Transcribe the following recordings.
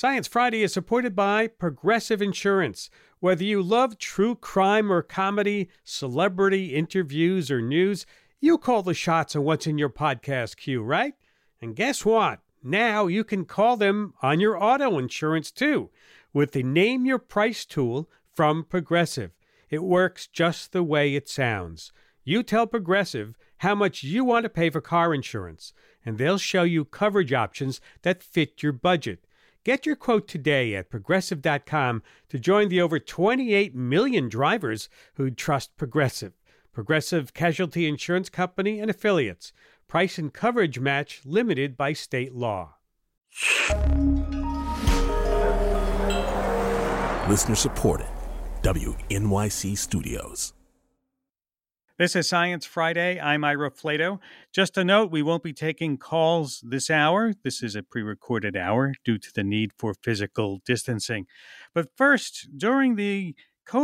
Science Friday is supported by Progressive Insurance. Whether you love true crime or comedy, celebrity interviews or news, you call the shots on what's in your podcast queue, right? And guess what? Now you can call them on your auto insurance too with the Name Your Price tool from Progressive. It works just the way it sounds. You tell Progressive how much you want to pay for car insurance, and they'll show you coverage options that fit your budget. Get your quote today at Progressive.com to join the over 28 million drivers who trust Progressive. Progressive Casualty Insurance Company and Affiliates. Price and coverage match limited by state law. Listener supported. WNYC Studios. This is Science Friday. I'm Ira Flato. Just a note, we won't be taking calls this hour. This is a pre-recorded hour due to the need for physical distancing. But first, during the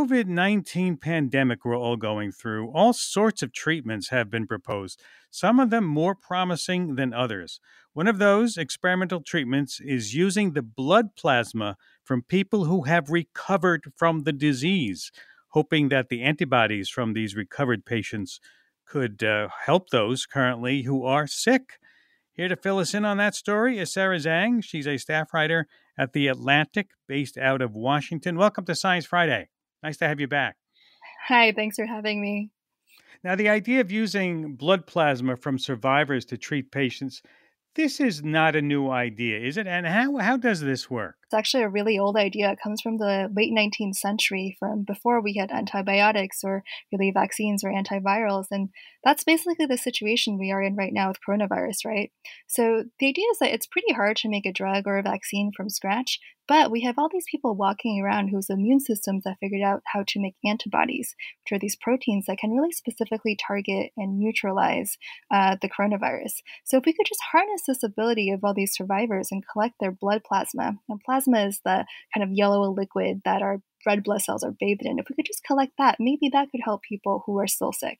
COVID-19 pandemic we're all going through, all sorts of treatments have been proposed, some of them more promising than others. One of those experimental treatments is using the blood plasma from people who have recovered from the disease, hoping that the antibodies from these recovered patients could help those currently who are sick. Here to fill us in on that story is Sarah Zhang. She's a staff writer at The Atlantic, based out of Washington. Welcome to Science Friday. Nice to have you back. Hi, thanks for having me. Now, the idea of using blood plasma from survivors to treat patients, this is not a new idea, is it? And how does this work? It's actually a really old idea. It comes from the late 19th century, from before we had antibiotics or really vaccines or antivirals. And that's basically the situation we are in right now with coronavirus, right? So the idea is that it's pretty hard to make a drug or a vaccine from scratch, but we have all these people walking around whose immune systems have figured out how to make antibodies, which are these proteins that can really specifically target and neutralize the coronavirus. So if we could just harness this ability of all these survivors and collect their blood plasma, and plasma is the kind of yellow liquid that our red blood cells are bathed in. If we could just collect that, maybe that could help people who are still sick.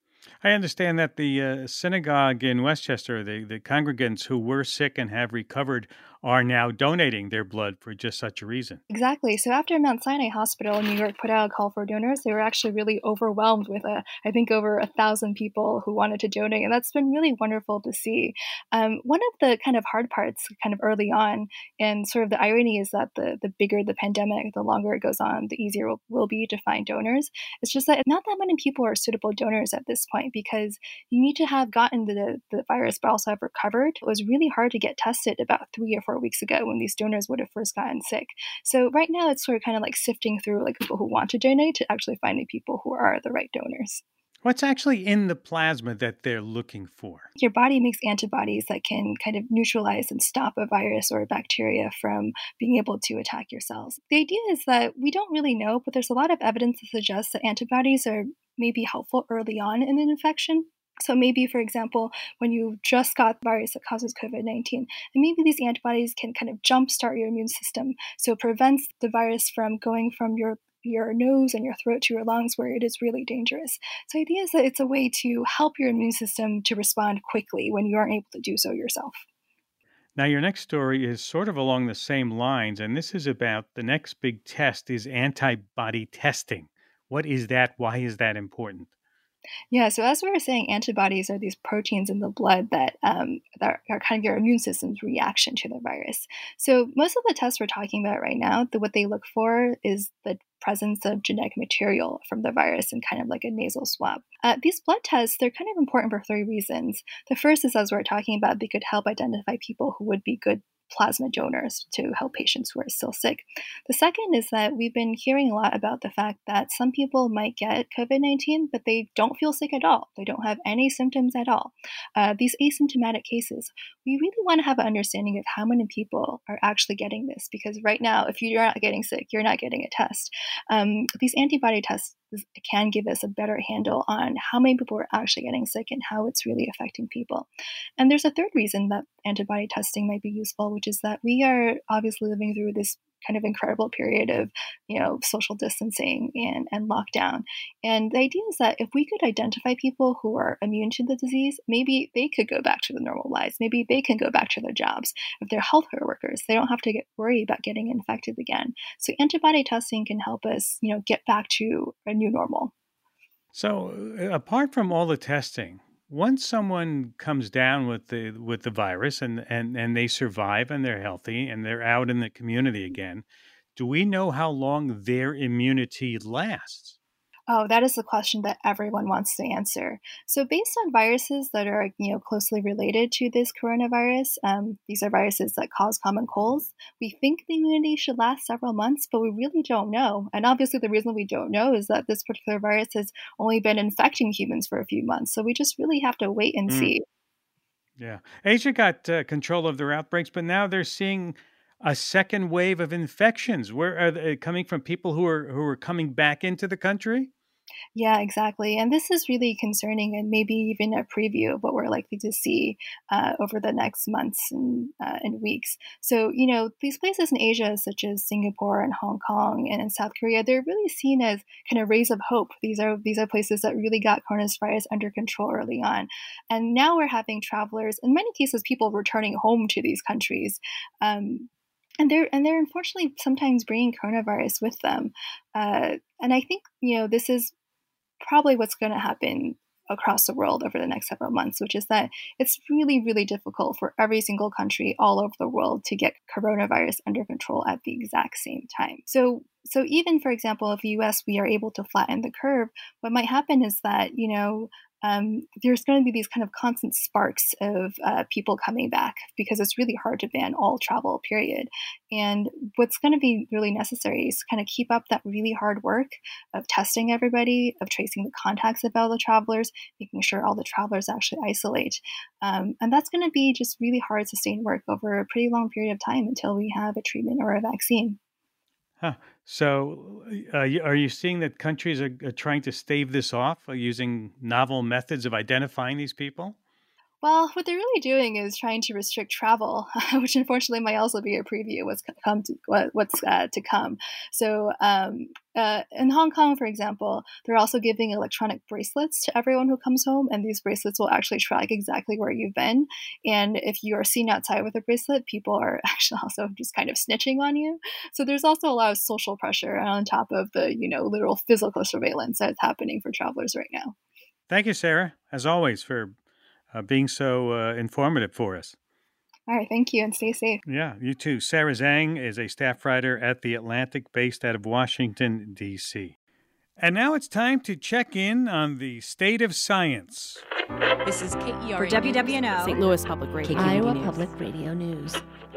I understand that the synagogue in Westchester, the congregants who were sick and have recovered, are now donating their blood for just such a reason. Exactly. So after Mount Sinai Hospital in New York put out a call for donors, they were actually really overwhelmed with, I think, over 1,000 people who wanted to donate. And that's been really wonderful to see. One of the kind of hard parts kind of early on, and sort of the irony is that the bigger the pandemic, the longer it goes on, the easier it will be to find donors. It's just that not that many people are suitable donors at this point because you need to have gotten the virus but also have recovered. It was really hard to get tested about 3 or 4 weeks ago when these donors would have first gotten sick. So right now it's sort of kind of like sifting through like people who want to donate to actually finding people who are the right donors. What's actually in the plasma that they're looking for? Your body makes antibodies that can kind of neutralize and stop a virus or a bacteria from being able to attack your cells. The idea is that we don't really know, but there's a lot of evidence that suggests that antibodies are maybe helpful early on in an infection. So maybe, for example, when you just got the virus that causes COVID-19, and maybe these antibodies can kind of jumpstart your immune system. So it prevents the virus from going from your nose and your throat to your lungs where it is really dangerous. So the idea is that it's a way to help your immune system to respond quickly when you aren't able to do so yourself. Now, your next story is sort of along the same lines, and this is about the next big test is antibody testing. What is that? Why is that important? Yeah, so as we were saying, antibodies are these proteins in the blood that are kind of your immune system's reaction to the virus. So most of the tests we're talking about right now, what they look for is the presence of genetic material from the virus in kind of like a nasal swab. These blood tests, they're kind of important for 3 reasons. The first is, as we're talking about, they could help identify people who would be good plasma donors to help patients who are still sick. The second is that we've been hearing a lot about the fact that some people might get COVID-19, but they don't feel sick at all. They don't have any symptoms at all. These asymptomatic cases, we really want to have an understanding of how many people are actually getting this, because right now, if you're not getting sick, you're not getting a test. These antibody tests can give us a better handle on how many people are actually getting sick and how it's really affecting people. And there's a third reason that antibody testing might be useful, which is that we are obviously living through this kind of incredible period of, social distancing and lockdown. And the idea is that if we could identify people who are immune to the disease, maybe they could go back to their normal lives. Maybe they can go back to their jobs. If they're healthcare workers, they don't have to worry about getting infected again. So antibody testing can help us, get back to a new normal. So apart from all the testing, once someone comes down with the virus and they survive and they're healthy and they're out in the community again, do we know how long their immunity lasts? Oh, that is the question that everyone wants to answer. So based on viruses that are, closely related to this coronavirus, these are viruses that cause common colds, we think the immunity should last several months, but we really don't know. And obviously the reason we don't know is that this particular virus has only been infecting humans for a few months. So we just really have to wait and see. Yeah. Asia got control of their outbreaks, but now they're seeing a second wave of infections. Where are they coming from? People who are coming back into the country? Yeah, exactly. And this is really concerning and maybe even a preview of what we're likely to see over the next months and weeks. So, these places in Asia, such as Singapore and Hong Kong and in South Korea, they're really seen as kind of rays of hope. These are places that really got coronavirus under control early on. And now we're having travelers, in many cases, people returning home to these countries. And they're unfortunately sometimes bringing coronavirus with them. And I think, this is probably what's going to happen across the world over the next several months, which is that it's really, really difficult for every single country all over the world to get coronavirus under control at the exact same time. So even, for example, if the US, we are able to flatten the curve, what might happen is that, there's going to be these kind of constant sparks of people coming back because it's really hard to ban all travel, period. And what's going to be really necessary is to kind of keep up that really hard work of testing everybody, of tracing the contacts of all the travelers, making sure all the travelers actually isolate. And that's going to be just really hard, sustained work over a pretty long period of time until we have a treatment or a vaccine. Huh. So are you seeing that countries are trying to stave this off using novel methods of identifying these people? Well, what they're really doing is trying to restrict travel, which unfortunately might also be a preview of what's to come. So in Hong Kong, for example, they're also giving electronic bracelets to everyone who comes home, and these bracelets will actually track exactly where you've been. And if you are seen outside with a bracelet, people are actually also just kind of snitching on you. So there's also a lot of social pressure on top of the, literal physical surveillance that's happening for travelers right now. Thank you, Sarah, as always, for being so informative for us. All right, thank you, and stay safe. Yeah, you too. Sarah Zhang is a staff writer at The Atlantic based out of Washington, D.C. And now it's time to check in on the state of science. This is KERA for WWNO, St. Louis Public Radio, Iowa News. Public Radio News.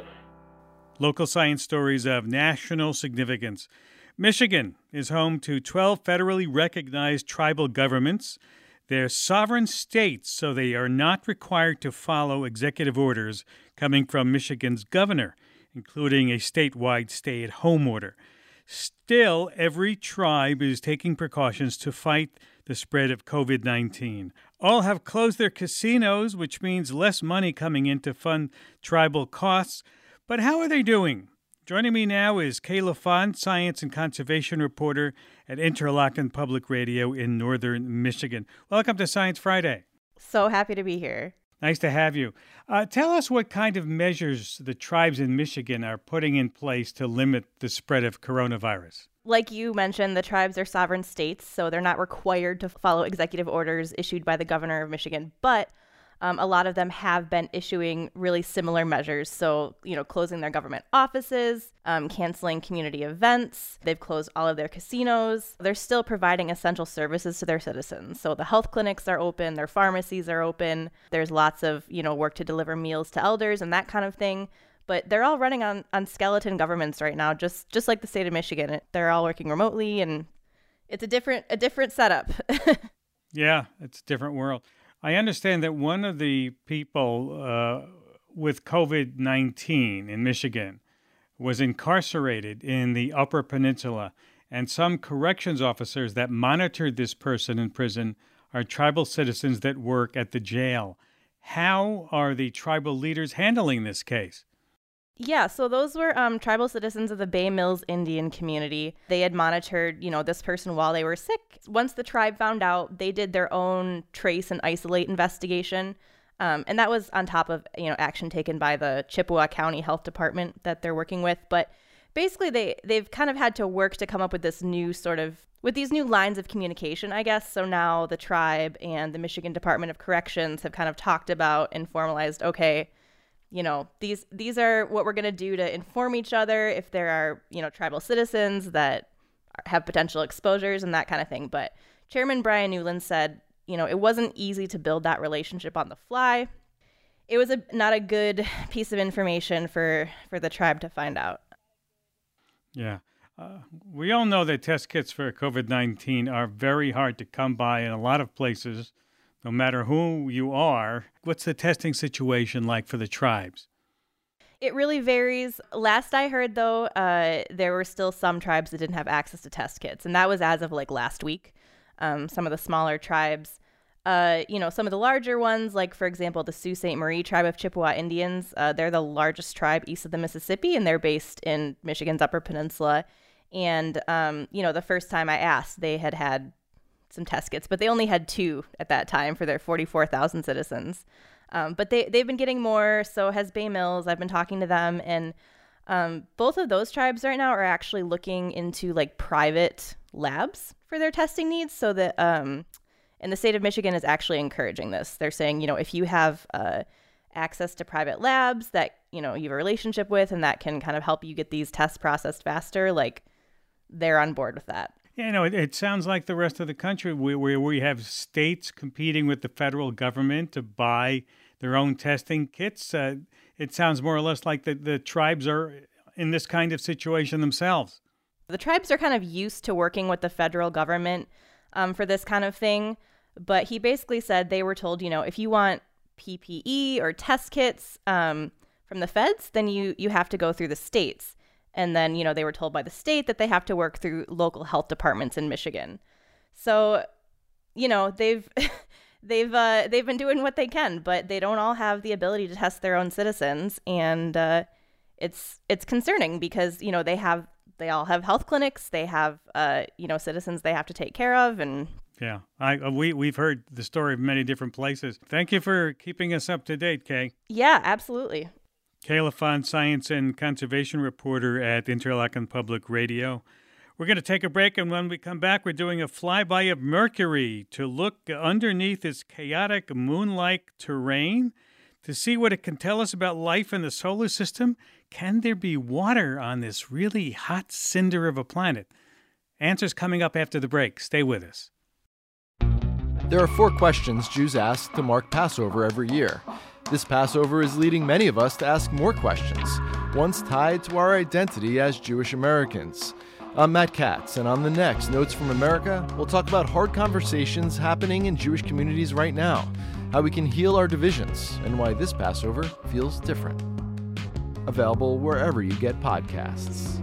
Local science stories of national significance. Michigan is home to 12 federally recognized tribal governments. They're sovereign states, so they are not required to follow executive orders coming from Michigan's governor, including a statewide stay-at-home order. Still, every tribe is taking precautions to fight the spread of COVID-19. All have closed their casinos, which means less money coming in to fund tribal costs. But how are they doing? Joining me now is Kayla Fond, science and conservation reporter at Interlochen Public Radio in northern Michigan. Welcome to Science Friday. So happy to be here. Nice to have you. Tell us what kind of measures the tribes in Michigan are putting in place to limit the spread of coronavirus. Like you mentioned, the tribes are sovereign states, so they're not required to follow executive orders issued by the governor of Michigan, but a lot of them have been issuing really similar measures. So, closing their government offices, canceling community events. They've closed all of their casinos. They're still providing essential services to their citizens. So the health clinics are open, their pharmacies are open. There's lots of, work to deliver meals to elders and that kind of thing. But they're all running on skeleton governments right now, just like the state of Michigan. They're all working remotely, and it's a different setup. Yeah, it's a different world. I understand that one of the people with COVID-19 in Michigan was incarcerated in the Upper Peninsula, and some corrections officers that monitored this person in prison are tribal citizens that work at the jail. How are the tribal leaders handling this case? Yeah, so those were tribal citizens of the Bay Mills Indian community. They had monitored, this person while they were sick. Once the tribe found out, they did their own trace and isolate investigation. And that was on top of, action taken by the Chippewa County Health Department that they're working with. But basically, they've kind of had to work to come up with this new with these new lines of communication, I guess. So now the tribe and the Michigan Department of Corrections have kind of talked about and formalized, okay, these are what we're going to do to inform each other if there are, tribal citizens that have potential exposures and that kind of thing. But Chairman Brian Newland said, it wasn't easy to build that relationship on the fly. It was not a good piece of information for the tribe to find out. Yeah. We all know that test kits for COVID-19 are very hard to come by in a lot of places, no matter who you are. What's the testing situation like for the tribes? It really varies. Last I heard, though, there were still some tribes that didn't have access to test kits, and that was as of last week. Some of the smaller tribes, some of the larger ones, like, for example, the Sault Ste. Marie tribe of Chippewa Indians, they're the largest tribe east of the Mississippi, and they're based in Michigan's Upper Peninsula. And, the first time I asked, they had some test kits, but they only had 2 at that time for their 44,000 citizens. But they've been getting more. So has Bay Mills. I've been talking to them, and both of those tribes right now are actually looking into private labs for their testing needs. So that and the state of Michigan is actually encouraging this. They're saying, if you have access to private labs that you have a relationship with and that can kind of help you get these tests processed faster, they're on board with that. Yeah, it sounds like the rest of the country where we have states competing with the federal government to buy their own testing kits. It sounds more or less like the tribes are in this kind of situation themselves. The tribes are kind of used to working with the federal government for this kind of thing. But he basically said they were told, if you want PPE or test kits from the feds, then you have to go through the states. And then, they were told by the state that they have to work through local health departments in Michigan. So, they've been doing what they can, but they don't all have the ability to test their own citizens. And it's concerning because, they all have health clinics. They have, citizens they have to take care of. And yeah, we've heard the story of many different places. Thank you for keeping us up to date, Kay. Yeah, absolutely. Kay LaFond, science and conservation reporter at Interlochen Public Radio. We're going to take a break, and when we come back, we're doing a flyby of Mercury to look underneath its chaotic moon-like terrain to see what it can tell us about life in the solar system. Can there be water on this really hot cinder of a planet? Answers coming up after the break. Stay with us. There are 4 questions Jews ask to mark Passover every year. This Passover is leading many of us to ask more questions, ones tied to our identity as Jewish Americans. I'm Matt Katz, and on the next Notes from America, we'll talk about hard conversations happening in Jewish communities right now, how we can heal our divisions, and why this Passover feels different. Available wherever you get podcasts.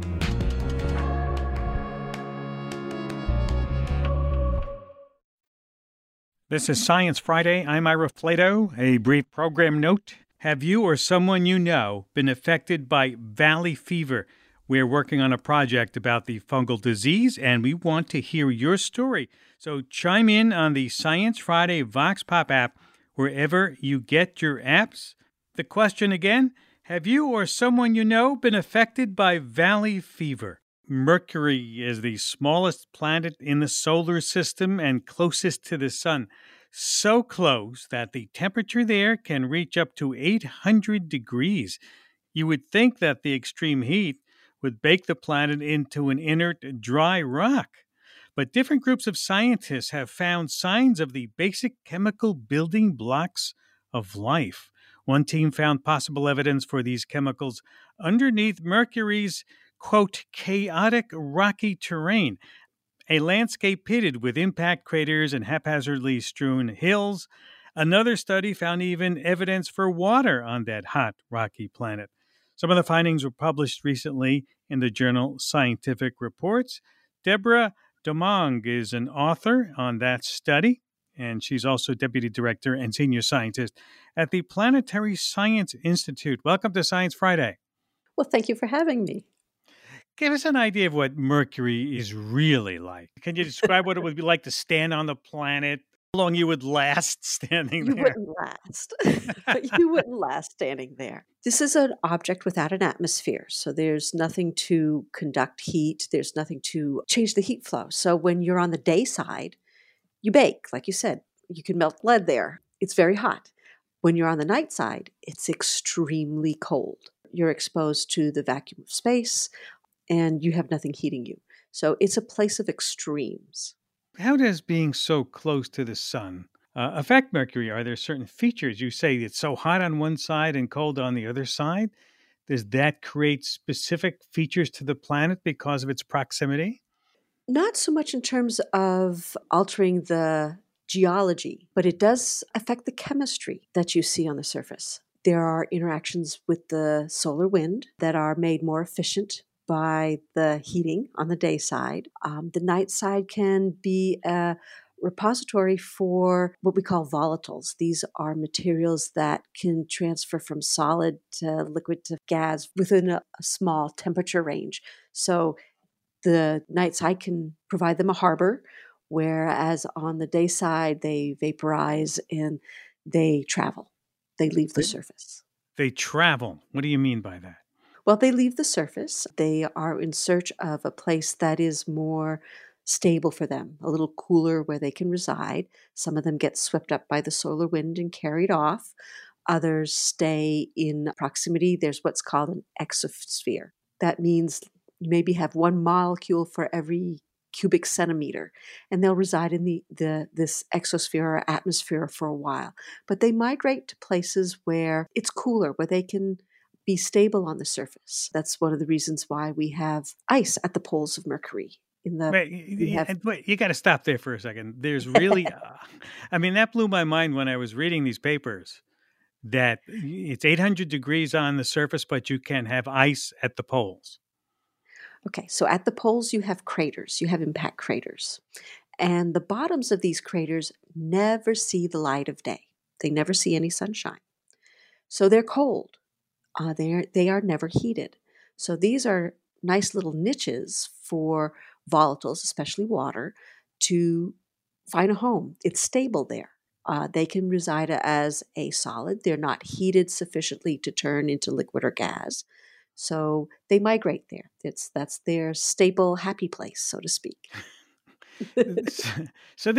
This is Science Friday. I'm Ira Flato. A brief program note. Have you or someone you know been affected by valley fever? We're working on a project about the fungal disease, and we want to hear your story. So chime in on the Science Friday Vox Pop app wherever you get your apps. The question again, have you or someone you know been affected by valley fever? Mercury is the smallest planet in the solar system and closest to the sun. So close that the temperature there can reach up to 800 degrees. You would think that the extreme heat would bake the planet into an inert, dry rock. But different groups of scientists have found signs of the basic chemical building blocks of life. One team found possible evidence for these chemicals underneath Mercury's quote, chaotic rocky terrain, a landscape pitted with impact craters and haphazardly strewn hills. Another study found even evidence for water on that hot, rocky planet. Some of the findings were published recently in the journal Scientific Reports. Deborah Domong is an author on that study, and she's also deputy director and senior scientist at the Planetary Science Institute. Welcome to Science Friday. Well, thank you for having me. Give us an idea of what Mercury is really like. Can you describe what it would be like to stand on the planet? How long you would last standing You there? wouldn't last. You wouldn't last standing there. This is an object without an atmosphere. So there's nothing to conduct heat. There's nothing to change the heat flow. So when you're on the day side, you bake. Like you said, you can melt lead there. It's very hot. When you're on the night side, it's extremely cold. You're exposed to the vacuum of space and you have nothing heating you. So it's a place of extremes. How does being so close to the sun affect Mercury? Are there certain features? You say it's so hot on one side and cold on the other side. Does that create specific features to the planet because of its proximity? Not so much in terms of altering the geology, but it does affect the chemistry that you see on the surface. There are interactions with the solar wind that are made more efficient by the heating on the day side. The night side can be a repository for what we call volatiles. These are materials that can transfer from solid to liquid to gas within a small temperature range. So the night side can provide them a harbor, whereas on the day side, they vaporize and they travel. They leave the surface. They travel. What do you mean by that? Well, they leave the surface. They are in search of a place that is more stable for them, a little cooler where they can reside. Some of them get swept up by the solar wind and carried off. Others stay in proximity. There's what's called an exosphere. That means you maybe have one molecule for every cubic centimeter, and they'll reside in this exosphere or atmosphere for a while. But they migrate to places where it's cooler, where they can be stable on the surface. That's one of the reasons why we have ice at the poles of Mercury. Wait, you got to stop there for a second. There's really, that blew my mind when I was reading these papers, that it's 800 degrees on the surface, but you can have ice at the poles. Okay, so at the poles you have craters, you have impact craters. And the bottoms of these craters never see the light of day. They never see any sunshine. So they're cold. They are never heated. So these are nice little niches for volatiles, especially water, to find a home. It's stable there. They can reside as a solid. They're not heated sufficiently to turn into liquid or gas. So they migrate there. That's their stable, happy place, so to speak. So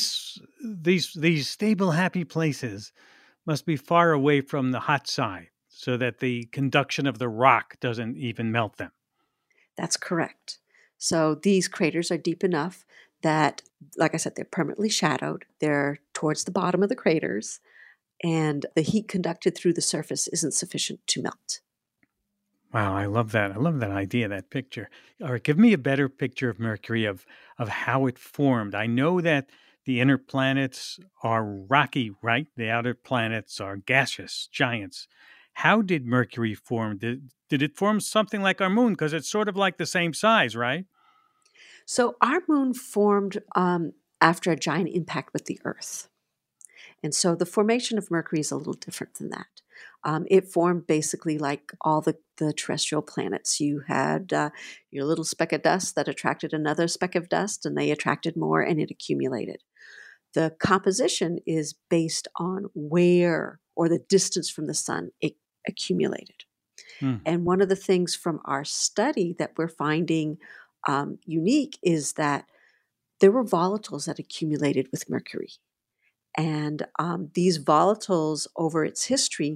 these stable, happy places must be far away from the hot side, so that the conduction of the rock doesn't even melt them. That's correct. So these craters are deep enough that, like I said, they're permanently shadowed. They're towards the bottom of the craters, and the heat conducted through the surface isn't sufficient to melt. Wow, I love that. I love that idea, that picture. All right, give me a better picture of Mercury, of how it formed. I know that the inner planets are rocky, right? The outer planets are gaseous giants. How did Mercury form? Did it form something like our moon? Because it's sort of like the same size, right? So our moon formed after a giant impact with the Earth. And so the formation of Mercury is a little different than that. It formed basically like all the terrestrial planets. You had your little speck of dust that attracted another speck of dust, and they attracted more, and it accumulated. The composition is based on where or the distance from the sun it accumulated. And one of the things from our study that we're finding unique is that there were volatiles that accumulated with Mercury. And these volatiles over its history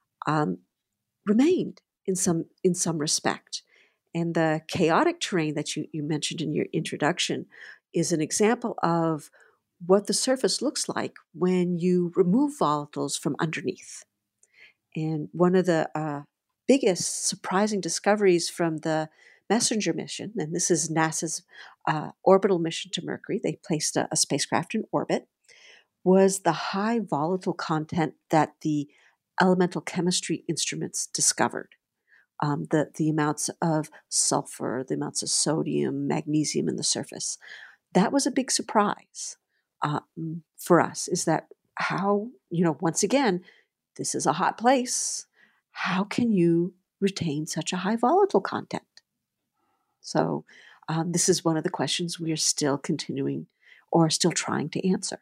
remained in some respect. And the chaotic terrain that you mentioned in your introduction is an example of what the surface looks like when you remove volatiles from underneath. And one of the biggest surprising discoveries from the Messenger mission, and this is NASA's orbital mission to Mercury, they placed a spacecraft in orbit, was the high volatile content that the elemental chemistry instruments discovered. The amounts of sulfur, the amounts of sodium, magnesium in the surface. That was a big surprise for us, is that how, once again, this is a hot place. How can you retain such a high volatile content? So this is one of the questions we are still continuing or still trying to answer.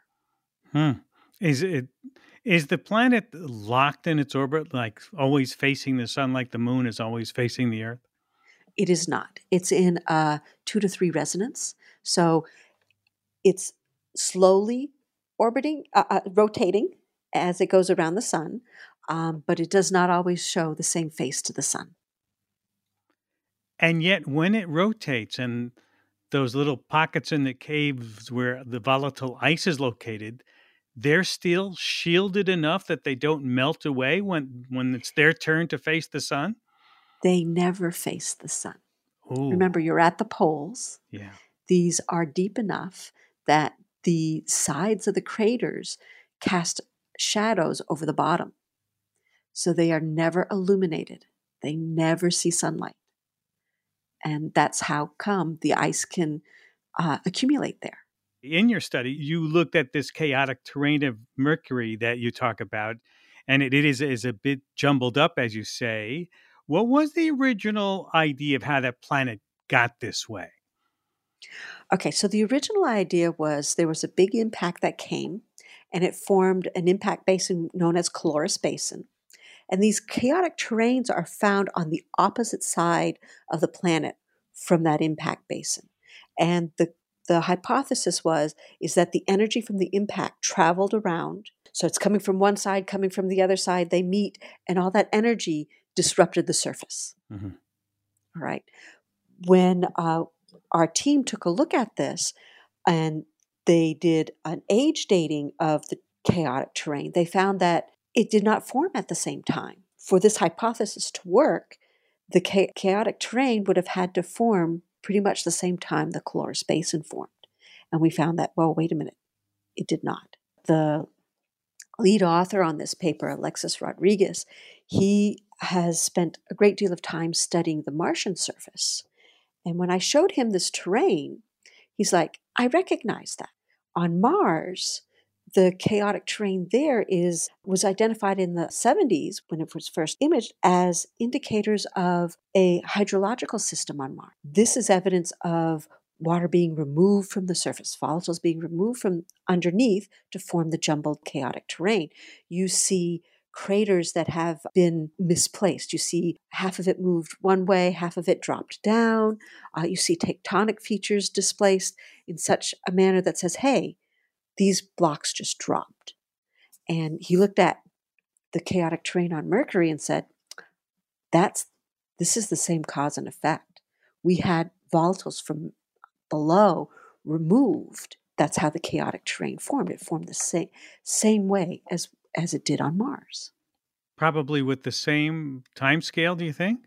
Is the planet locked in its orbit, like always facing the sun, like the moon is always facing the Earth? It is not. It's in 2 to 3 resonance. So it's slowly rotating as it goes around the sun, but it does not always show the same face to the sun. And yet when it rotates and those little pockets in the caves where the volatile ice is located, they're still shielded enough that they don't melt away when it's their turn to face the sun? They never face the sun. Ooh. Remember, you're at the poles. Yeah. These are deep enough that the sides of the craters cast shadows over the bottom. So they are never illuminated. They never see sunlight. And that's how come the ice can accumulate there. In your study, you looked at this chaotic terrain of Mercury that you talk about, and it is a bit jumbled up, as you say. What was the original idea of how that planet got this way? Okay, so the original idea was there was a big impact that came, and it formed an impact basin known as Caloris Basin. And these chaotic terrains are found on the opposite side of the planet from that impact basin. And the hypothesis is that the energy from the impact traveled around. So it's coming from one side, coming from the other side. They meet, and all that energy disrupted the surface. Mm-hmm. All right. When our team took a look at this, and they did an age dating of the chaotic terrain, they found that it did not form at the same time. For this hypothesis to work, the chaotic terrain would have had to form pretty much the same time the Caloris Basin formed. And we found that, well, wait a minute, it did not. The lead author on this paper, Alexis Rodriguez, he has spent a great deal of time studying the Martian surface. And when I showed him this terrain, he's like, I recognize that. On Mars, the chaotic terrain there was identified in the 70s when it was first imaged as indicators of a hydrological system on Mars. This is evidence of water being removed from the surface, volatiles being removed from underneath to form the jumbled chaotic terrain. You see craters that have been misplaced. You see half of it moved one way, half of it dropped down. You see tectonic features displaced in such a manner that says, hey, these blocks just dropped. And he looked at the chaotic terrain on Mercury and said, this is the same cause and effect. We had volatiles from below removed. That's how the chaotic terrain formed. It formed the same way as it did on Mars. Probably with the same time scale, do you think?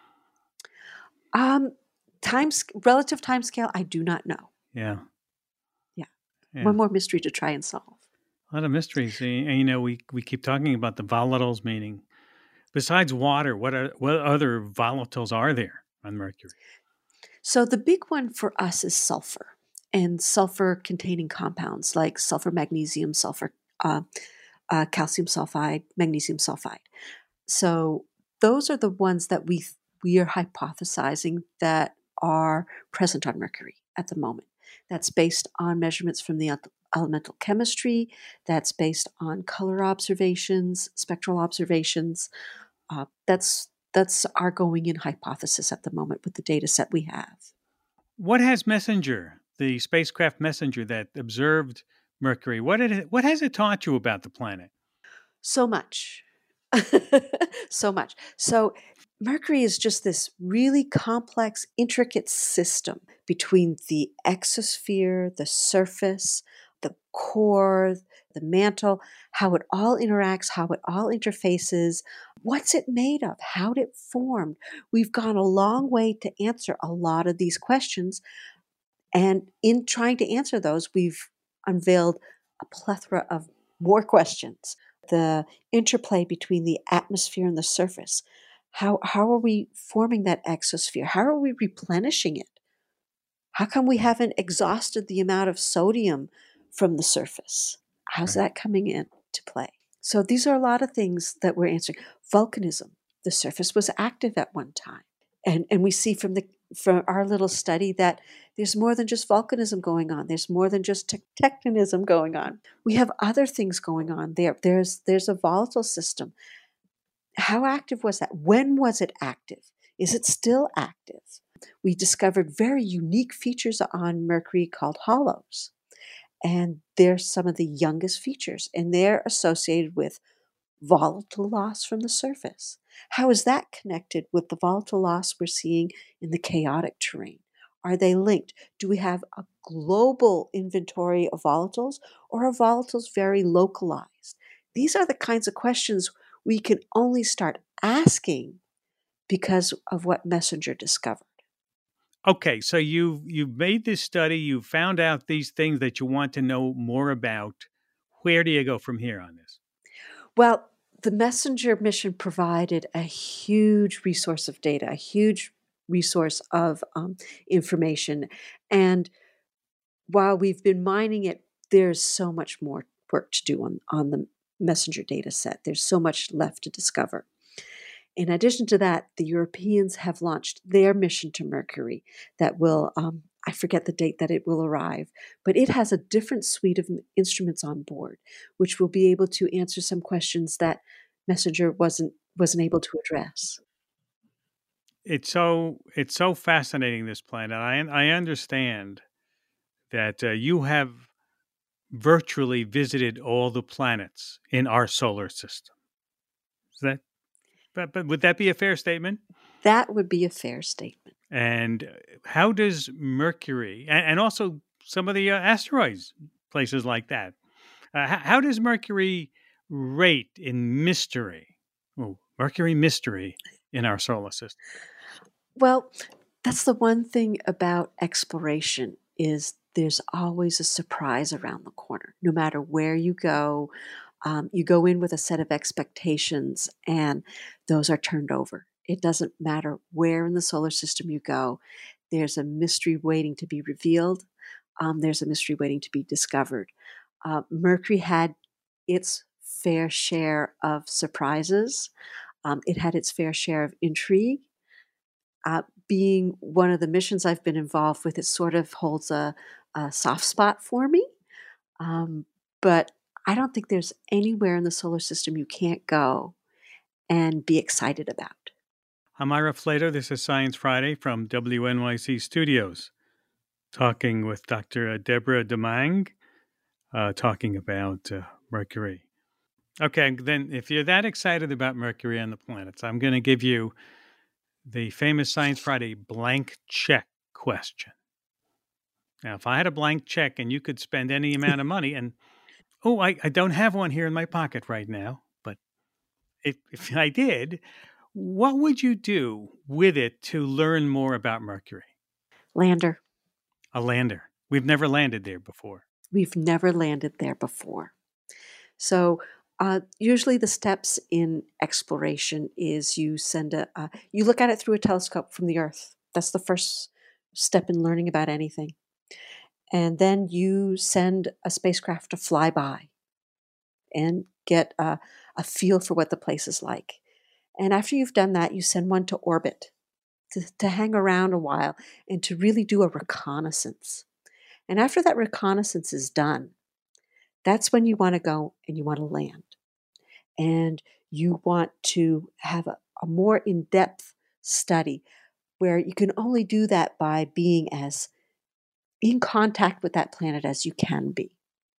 Relative time scale, I do not know. Yeah. One more mystery to try and solve. A lot of mysteries. And, we keep talking about the volatiles, meaning besides water, what other volatiles are there on Mercury? So the big one for us is sulfur, and sulfur-containing compounds like sulfur, magnesium, sulfur, calcium sulfide, magnesium sulfide. So those are the ones that we are hypothesizing that are present on Mercury at the moment. That's based on measurements from the elemental chemistry. That's based on color observations, spectral observations. That's our going in hypothesis at the moment with the data set we have. What has Messenger, the spacecraft Messenger that observed Mercury, what has it taught you about the planet? So much. So much. So Mercury is just this really complex, intricate system between the exosphere, the surface, the core, the mantle, how it all interacts, how it all interfaces. What's it made of? How'd it form? We've gone a long way to answer a lot of these questions. And in trying to answer those, we've unveiled a plethora of more questions. The interplay between the atmosphere and the surface. How are we forming that exosphere? How are we replenishing it? How come we haven't exhausted the amount of sodium from the surface? How's that coming into play? So these are a lot of things that we're answering. Volcanism. the surface was active at one time. And we see from our little study that there's more than just volcanism going on. There's more than just tectonism going on. We have other things going on there. There's a volatile system. How active was that? When was it active? Is it still active? We discovered very unique features on Mercury called hollows. And they're some of the youngest features, and they're associated with volatile loss from the surface. How is that connected with the volatile loss we're seeing in the chaotic terrain? Are they linked? Do we have a global inventory of volatiles, or are volatiles very localized? These are the kinds of questions we can only start asking because of what Messenger discovered. Okay, so you've made this study, you found out these things that you want to know more about. Where do you go from here on this? Well, the Messenger mission provided a huge resource of data, a huge resource of information. And while we've been mining it, there's so much more work to do on the Messenger data set. There's so much left to discover. In addition to that, the Europeans have launched their mission to Mercury that will, I forget the date that it will arrive, but it has a different suite of instruments on board, which will be able to answer some questions that Messenger wasn't able to address. It's so fascinating, this planet. I understand that you have virtually visited all the planets in our solar system. Is that? But would that be a fair statement? That would be a fair statement. And how does Mercury, and also some of the asteroids, places like that, how does Mercury rate in mystery? Oh, Mercury mystery in our solar system. Well, that's the one thing about exploration is there's always a surprise around the corner. No matter where you go in with a set of expectations, and those are turned over. It doesn't matter where in the solar system you go. There's a mystery waiting to be revealed. There's a mystery waiting to be discovered. Mercury had its fair share of surprises. It had its fair share of intrigue. Being one of the missions I've been involved with, it sort of holds a soft spot for me. But I don't think there's anywhere in the solar system you can't go and be excited about. I'm Ira Flato. This is Science Friday from WNYC Studios, talking with Dr. Deborah Demang, talking about Mercury. Okay, then if you're that excited about Mercury and the planets, I'm going to give you the famous Science Friday blank check question. Now, if I had a blank check and you could spend any amount of money, and I don't have one here in my pocket right now, but if I did, what would you do with it to learn more about Mercury? Lander. A lander. We've never landed there before. We've never landed there before. So usually the steps in exploration is you you look at it through a telescope from the Earth. That's the first step in learning about anything. And then you send a spacecraft to fly by and get a feel for what the place is like. And after you've done that, you send one to orbit to hang around a while and to really do a reconnaissance. And after that reconnaissance is done, that's when you want to go and you want to land. And you want to have a more in-depth study where you can only do that by being as in contact with that planet as you can be.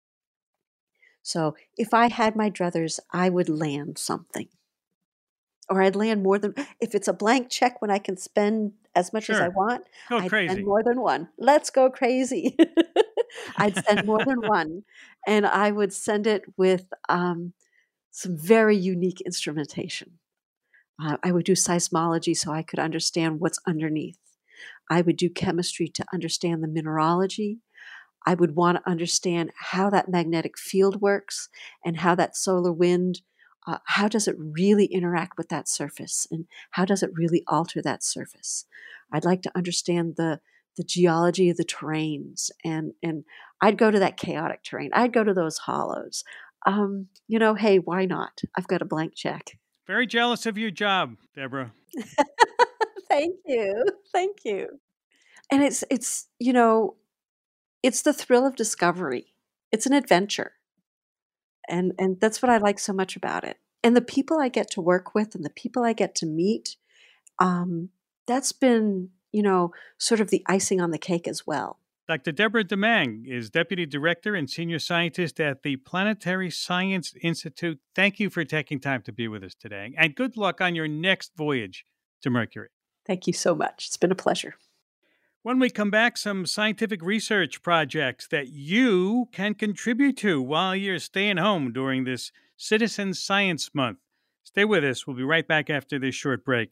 So if I had my druthers, I would land something. Or I'd land more than, if it's a blank check when I can spend as much as I want, I'd spend more than one. Let's go crazy. I'd send more than one. And I would send it with some very unique instrumentation. I would do seismology so I could understand what's underneath. I would do chemistry to understand the mineralogy. I would want to understand how that magnetic field works and how that solar wind, how does it really interact with that surface and how does it really alter that surface. I'd like to understand the geology of the terrains, and I'd go to that chaotic terrain. I'd go to those hollows. Hey, why not? I've got a blank check. Very jealous of your job, Deborah. Thank you. Thank you. And it's it's the thrill of discovery. It's an adventure. And that's what I like so much about it. And the people I get to work with and the people I get to meet, that's been, sort of the icing on the cake as well. Dr. Deborah DeMang is Deputy Director and Senior Scientist at the Planetary Science Institute. Thank you for taking time to be with us today. And good luck on your next voyage to Mercury. Thank you so much. It's been a pleasure. When we come back, some scientific research projects that you can contribute to while you're staying home during this Citizen Science Month. Stay with us. We'll be right back after this short break.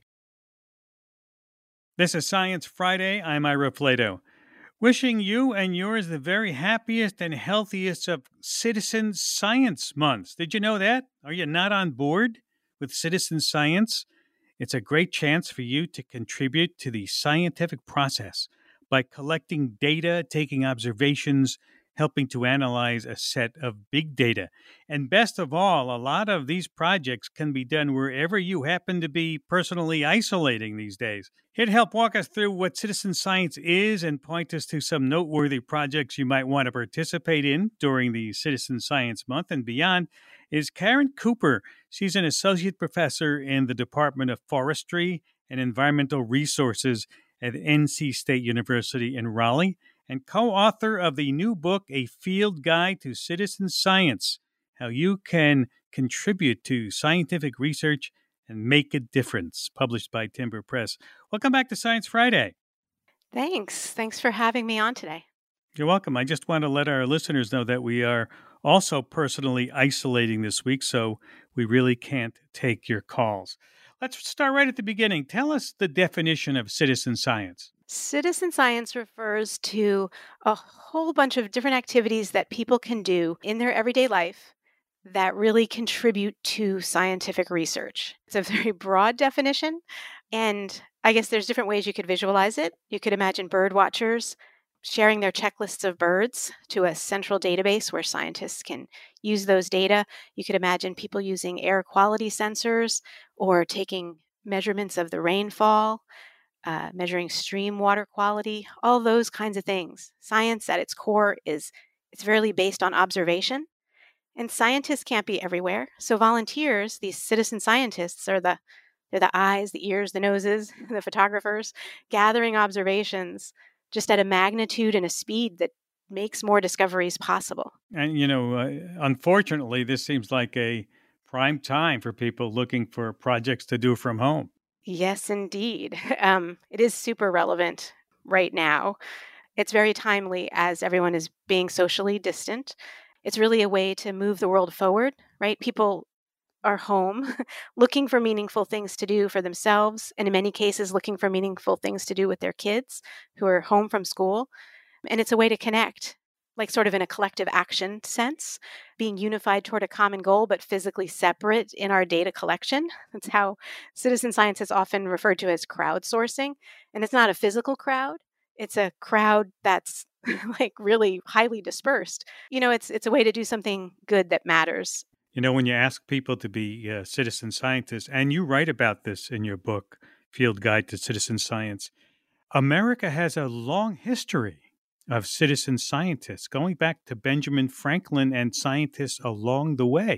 This is Science Friday. I'm Ira Flato. Wishing you and yours the very happiest and healthiest of Citizen Science Months. Did you know that? Are you not on board with citizen science? It's a great chance for you to contribute to the scientific process by collecting data, taking observations, helping to analyze a set of big data. And best of all, a lot of these projects can be done wherever you happen to be personally isolating these days. Here to help walk us through what citizen science is and point us to some noteworthy projects you might want to participate in during the Citizen Science Month and beyond is Karen Cooper. She's an associate professor in the Department of Forestry and Environmental Resources at NC State University in Raleigh, and co-author of the new book, A Field Guide to Citizen Science, How You Can Contribute to Scientific Research and Make a Difference, published by Timber Press. Welcome back to Science Friday. Thanks. Thanks for having me on today. You're welcome. I just want to let our listeners know that we are also personally isolating this week, so we really can't take your calls. Let's start right at the beginning. Tell us the definition of citizen science. Citizen science refers to a whole bunch of different activities that people can do in their everyday life that really contribute to scientific research. It's a very broad definition, and I guess there's different ways you could visualize it. You could imagine bird watchers sharing their checklists of birds to a central database where scientists can use those data. You could imagine people using air quality sensors or taking measurements of the rainfall, measuring stream water quality, all those kinds of things. Science at its core it's really based on observation. And scientists can't be everywhere. So volunteers, these citizen scientists, they're the eyes, the ears, the noses, the photographers, gathering observations just at a magnitude and a speed that makes more discoveries possible. And, unfortunately, this seems like a prime time for people looking for projects to do from home. Yes, indeed. It is super relevant right now. It's very timely as everyone is being socially distant. It's really a way to move the world forward, right? People are home looking for meaningful things to do for themselves, and in many cases, looking for meaningful things to do with their kids who are home from school. And it's a way to connect, like sort of in a collective action sense, being unified toward a common goal, but physically separate in our data collection. That's how citizen science is often referred to as crowdsourcing. And it's not a physical crowd. It's a crowd that's like really highly dispersed. It's a way to do something good that matters. When you ask people to be citizen scientists, and you write about this in your book, Field Guide to Citizen Science, America has a long history of citizen scientists, going back to Benjamin Franklin and scientists along the way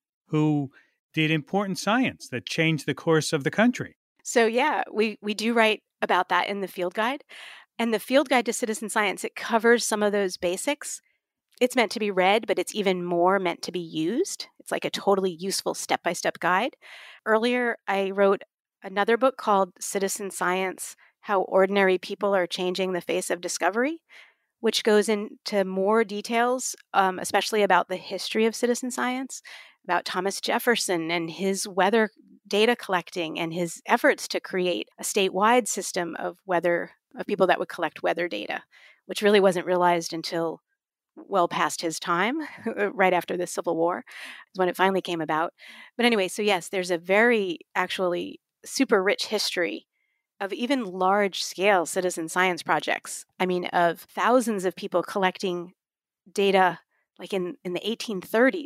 who did important science that changed the course of the country. So yeah, we do write about that in the Field Guide. And the Field Guide to Citizen Science, it covers some of those basics. It's meant to be read, but it's even more meant to be used. It's like a totally useful step-by-step guide. Earlier, I wrote another book called Citizen Science, How Ordinary People Are Changing the Face of Discovery, which goes into more details, especially about the history of citizen science, about Thomas Jefferson and his weather data collecting and his efforts to create a statewide system of people that would collect weather data, which really wasn't realized until well past his time, right after the Civil War, is when it finally came about. But anyway, so yes, there's a very actually super rich history of even large-scale citizen science projects. I mean, of thousands of people collecting data like in the 1830s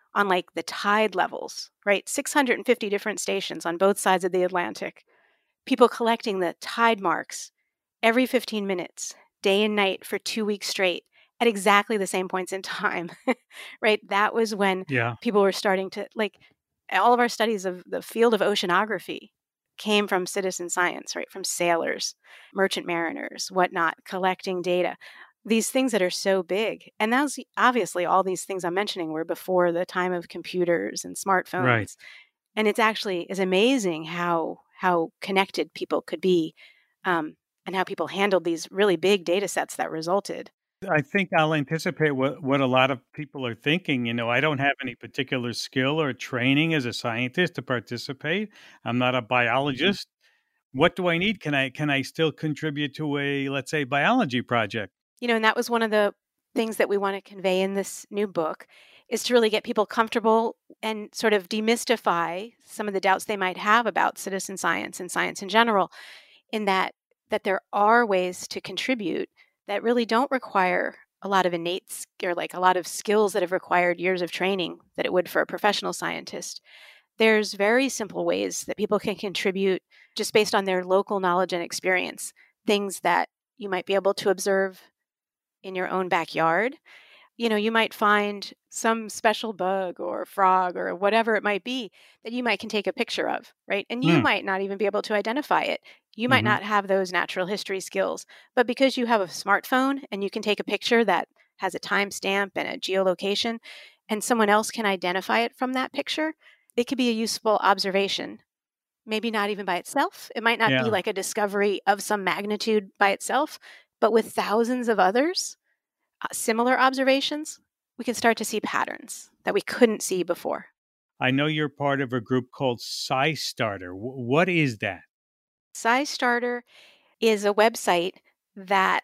on like the tide levels, right? 650 different stations on both sides of the Atlantic. People collecting the tide marks every 15 minutes, day and night for 2 weeks straight at exactly the same points in time, right? That was when people were starting to, like, all of our studies of the field of oceanography came from citizen science, right? From sailors, merchant mariners, whatnot, collecting data. These things that are so big. And that's obviously all these things I'm mentioning were before the time of computers and smartphones. Right. And it's actually is amazing how connected people could be, and how people handled these really big data sets that resulted. I think I'll anticipate what a lot of people are thinking. I don't have any particular skill or training as a scientist to participate. I'm not a biologist. What do I need? Can I still contribute to a, let's say, biology project? And that was one of the things that we want to convey in this new book, is to really get people comfortable and sort of demystify some of the doubts they might have about citizen science and science in general, in that there are ways to contribute that really don't require a lot of innate or like a lot of skills that have required years of training that it would for a professional scientist. There's very simple ways that people can contribute just based on their local knowledge and experience, things that you might be able to observe in your own backyard. You might find some special bug or frog or whatever it might be that you can take a picture of, right? And you might not even be able to identify it. You might not have those natural history skills, but because you have a smartphone and you can take a picture that has a timestamp and a geolocation, and someone else can identify it from that picture, it could be a useful observation. Maybe not even by itself. It might not be like a discovery of some magnitude by itself, but with thousands of others, similar observations, we can start to see patterns that we couldn't see before. I know you're part of a group called SciStarter. What is that? SciStarter is a website that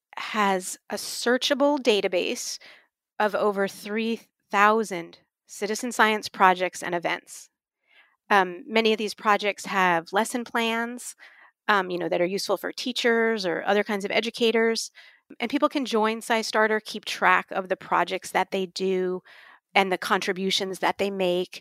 has a searchable database of over 3,000 citizen science projects and events. Many of these projects have lesson plans, that are useful for teachers or other kinds of educators. And people can join SciStarter, keep track of the projects that they do and the contributions that they make,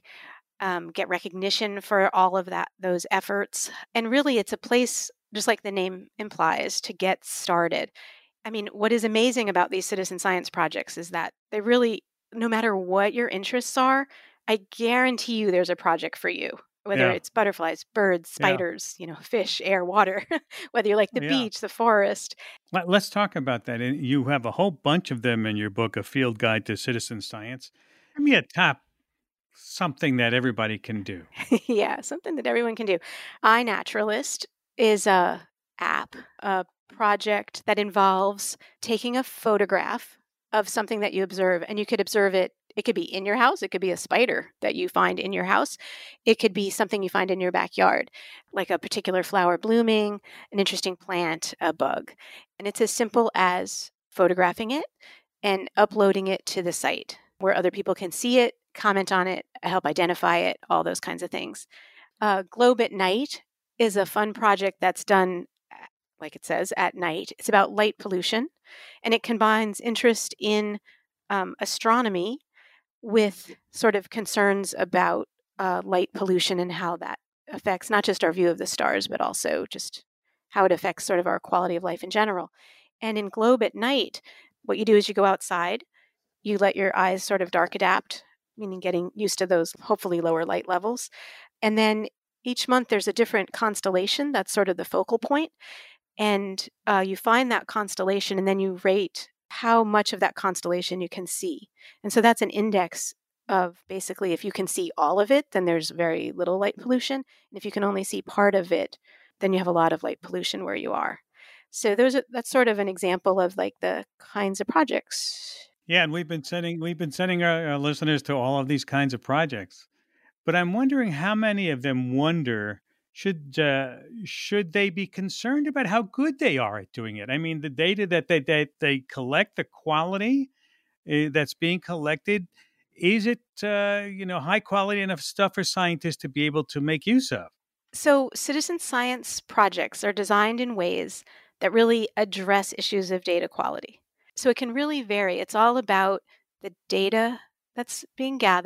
get recognition for all of those efforts. And really, it's a place, just like the name implies, to get started. I mean, what is amazing about these citizen science projects is that they really, no matter what your interests are, I guarantee you there's a project for you. Whether it's butterflies, birds, spiders, fish, air, water, whether you like the beach, the forest. Let's talk about that. And you have a whole bunch of them in your book, A Field Guide to Citizen Science. Give me a top something that everybody can do. Yeah, something that everyone can do. iNaturalist is a app, a project that involves taking a photograph of something that you observe, and you could observe it. It could be in your house. It could be a spider that you find in your house. It could be something you find in your backyard, like a particular flower blooming, an interesting plant, a bug. And it's as simple as photographing it and uploading it to the site where other people can see it, comment on it, help identify it, all those kinds of things. Globe at Night is a fun project that's done, like it says, at night. It's about light pollution, and it combines interest in astronomy with sort of concerns about light pollution and how that affects not just our view of the stars, but also just how it affects sort of our quality of life in general. And in Globe at Night, what you do is you go outside, you let your eyes sort of dark adapt, meaning getting used to those hopefully lower light levels. And then each month there's a different constellation that's sort of the focal point. And you find that constellation and then you rate how much of that constellation you can see. And so that's an index of basically if you can see all of it, then there's very little light pollution. And if you can only see part of it, then you have a lot of light pollution where you are. So that's sort of an example of like the kinds of projects. Yeah, and we've been sending our listeners to all of these kinds of projects. But I'm wondering how many of them wonder, should they be concerned about how good they are at doing it? I mean, the data that they collect, the quality that's being collected, is it high quality enough stuff for scientists to be able to make use of? So citizen science projects are designed in ways that really address issues of data quality. So it can really vary. It's all about the data that's being gathered,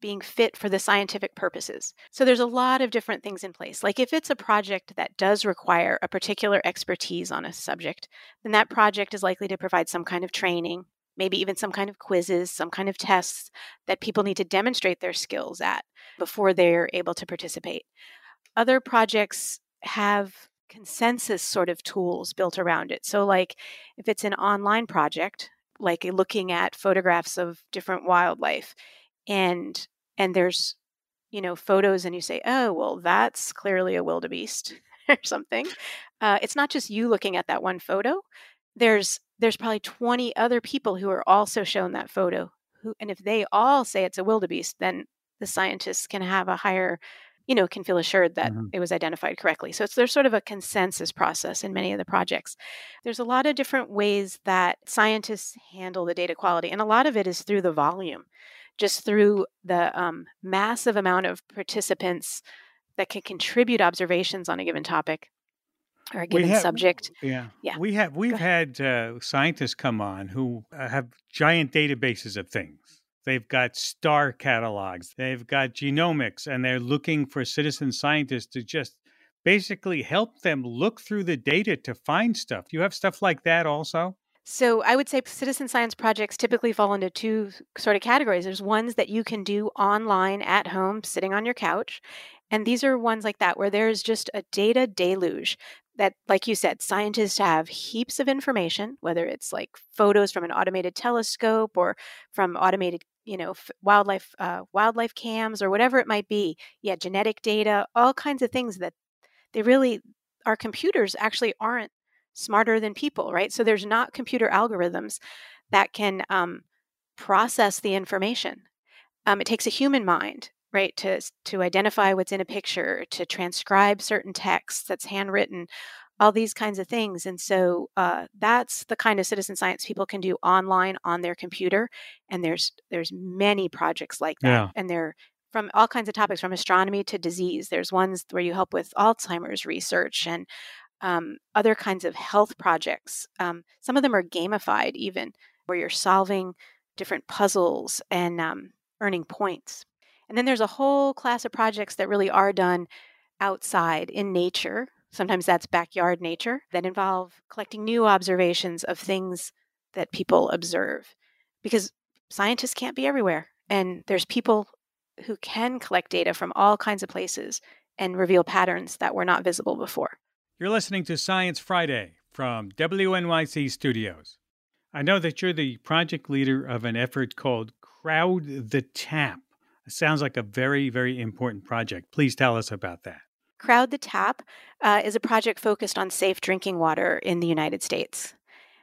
being fit for the scientific purposes. So there's a lot of different things in place. Like if it's a project that does require a particular expertise on a subject, then that project is likely to provide some kind of training, maybe even some kind of quizzes, some kind of tests that people need to demonstrate their skills at before they're able to participate. Other projects have consensus sort of tools built around it. So like if it's an online project, like looking at photographs of different wildlife, and there's, photos, and you say, oh, well, that's clearly a wildebeest or something. It's not just you looking at that one photo. There's probably 20 other people who are also shown that photo. And if they all say it's a wildebeest, then the scientists can have a higher, can feel assured that it was identified correctly. So there's sort of a consensus process in many of the projects. There's a lot of different ways that scientists handle the data quality, and a lot of it is through the volume, just through the massive amount of participants that can contribute observations on a given topic or a given subject. Yeah. Yeah. We've had scientists come on who have giant databases of things. They've got star catalogs, they've got genomics, and they're looking for citizen scientists to just basically help them look through the data to find stuff. You have stuff like that also? So I would say citizen science projects typically fall into two sort of categories. There's ones that you can do online at home, sitting on your couch. And these are ones like that where there's just a data deluge that, like you said, scientists have heaps of information, whether it's like photos from an automated telescope or from automated, wildlife cams or whatever it might be. Yeah, genetic data, all kinds of things that our computers actually aren't smarter than people, right? So there's not computer algorithms that can process the information. It takes a human mind, right, to identify what's in a picture, to transcribe certain text that's handwritten, all these kinds of things. And so that's the kind of citizen science people can do online on their computer. And there's many projects like that. Yeah. And they're from all kinds of topics, from astronomy to disease. There's ones where you help with Alzheimer's research and other kinds of health projects. Some of them are gamified even, where you're solving different puzzles and earning points. And then there's a whole class of projects that really are done outside in nature. Sometimes that's backyard nature, that involve collecting new observations of things that people observe. Because scientists can't be everywhere. And there's people who can collect data from all kinds of places and reveal patterns that were not visible before. You're listening to Science Friday from WNYC Studios. I know that you're the project leader of an effort called Crowd the Tap. It sounds like a very, very important project. Please tell us about that. Crowd the Tap is a project focused on safe drinking water in the United States.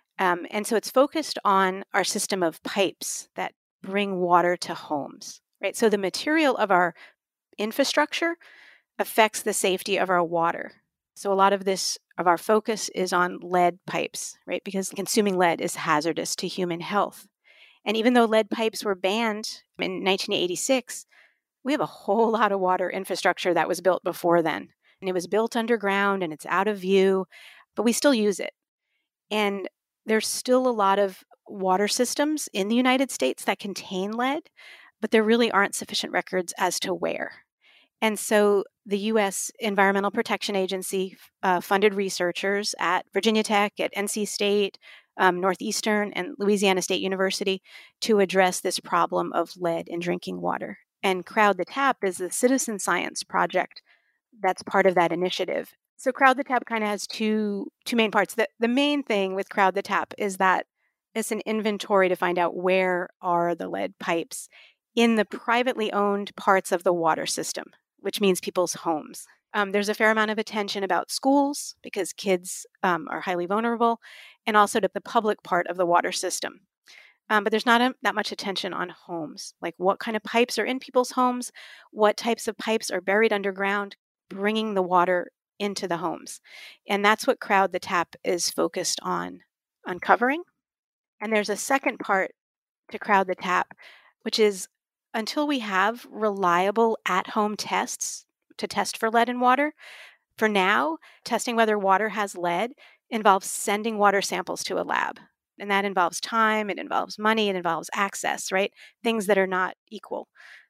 And so it's focused on our system of pipes that bring water to homes, right? So the material of our infrastructure affects the safety of our water. So a lot of our focus is on lead pipes, right? Because consuming lead is hazardous to human health. And even though lead pipes were banned in 1986, we have a whole lot of water infrastructure that was built before then. And it was built underground and it's out of view, but we still use it. And there's still a lot of water systems in the United States that contain lead, but there really aren't sufficient records as to where. And so the U.S. Environmental Protection Agency funded researchers at Virginia Tech, at NC State, Northeastern, and Louisiana State University to address this problem of lead in drinking water. And Crowd the Tap is the citizen science project that's part of that initiative. So Crowd the Tap kind of has two main parts. The main thing with Crowd the Tap is that it's an inventory to find out where are the lead pipes in the privately owned parts of the water system, which means people's homes. There's a fair amount of attention about schools because kids are highly vulnerable, and also to the public part of the water system. But there's not that much attention on homes, like what kind of pipes are in people's homes, what types of pipes are buried underground, bringing the water into the homes. And that's what Crowd the Tap is focused on uncovering. And there's a second part to Crowd the Tap, which is until we have reliable at-home tests to test for lead in water, for now, testing whether water has lead involves sending water samples to a lab. And that involves time, it involves money, it involves access, right? Things that are not equal.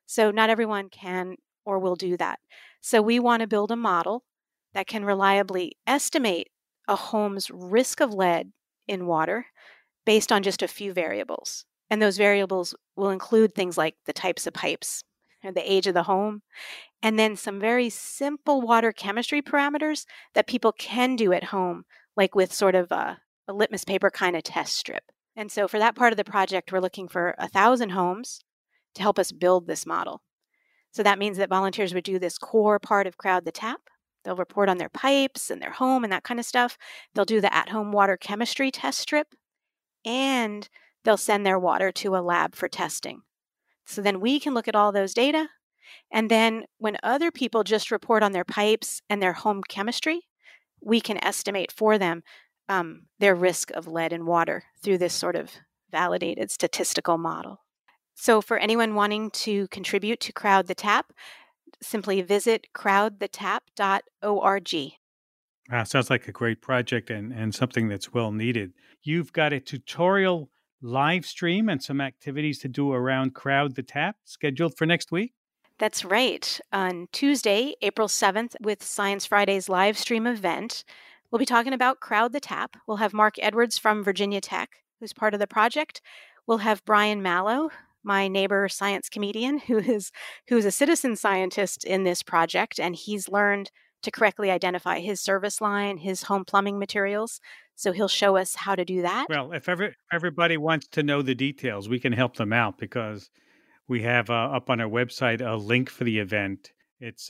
So not everyone can or will do that. So we want to build a model that can reliably estimate a home's risk of lead in water based on just a few variables. And those variables will include things like the types of pipes, and the age of the home, and then some very simple water chemistry parameters that people can do at home, like with sort of a litmus paper kind of test strip. And so for that part of the project, we're looking for 1,000 homes to help us build this model. So that means that volunteers would do this core part of Crowd the Tap. They'll report on their pipes and their home and that kind of stuff. They'll do the at-home water chemistry test strip, and they'll send their water to a lab for testing. So then we can look at all those data. And then when other people just report on their pipes and their home chemistry, we can estimate for them their risk of lead in water through this sort of validated statistical model. So for anyone wanting to contribute to Crowd the Tap, simply visit crowdthetap.org. Wow, sounds like a great project and something that's well needed. You've got a tutorial live stream and some activities to do around Crowd the Tap scheduled for next week? That's right. On Tuesday, April 7th, with Science Friday's live stream event, we'll be talking about Crowd the Tap. We'll have Mark Edwards from Virginia Tech, who's part of the project. We'll have Brian Mallow, my neighbor science comedian, who is a citizen scientist in this project, and he's learned to correctly identify his service line, his home plumbing materials. So he'll show us how to do that. Well, if everybody wants to know the details, we can help them out because we have up on our website a link for the event. It's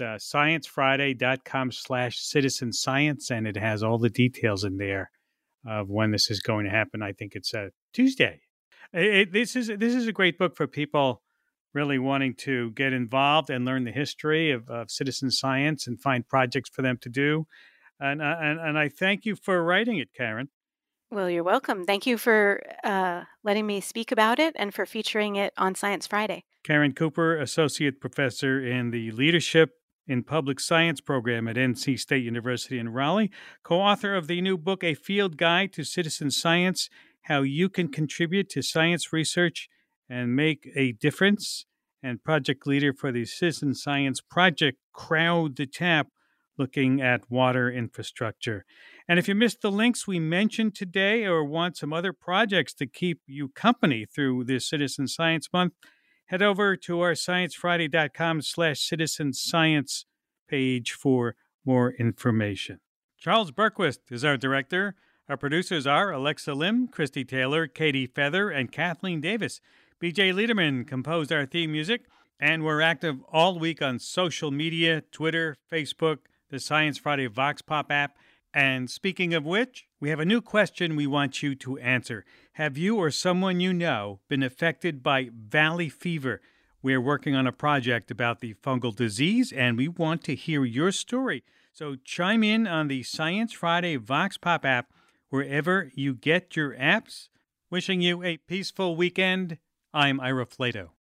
sciencefriday.com/citizenscience, and it has all the details in there of when this is going to happen. I think it's Tuesday. This is a great book for people really wanting to get involved and learn the history of citizen science and find projects for them to do. And I thank you for writing it, Karen. Well, you're welcome. Thank you for letting me speak about it and for featuring it on Science Friday. Karen Cooper, Associate Professor in the Leadership in Public Science program at NC State University in Raleigh, co-author of the new book, A Field Guide to Citizen Science, How You Can Contribute to Science Research and Make a Difference, and project leader for the Citizen Science Project, Crowd the Tap, looking at water infrastructure. And if you missed the links we mentioned today or want some other projects to keep you company through this Citizen Science Month, head over to our sciencefriday.com/citizenscience page for more information. Charles Berquist is our director. Our producers are Alexa Lim, Christy Taylor, Katie Feather, and Kathleen Davis. BJ Liederman composed our theme music, and we're active all week on social media, Twitter, Facebook, the Science Friday Vox Pop app. And speaking of which, we have a new question we want you to answer. Have you or someone you know been affected by valley fever? We're working on a project about the fungal disease, and we want to hear your story. So chime in on the Science Friday Vox Pop app wherever you get your apps. Wishing you a peaceful weekend. I'm Ira Flato.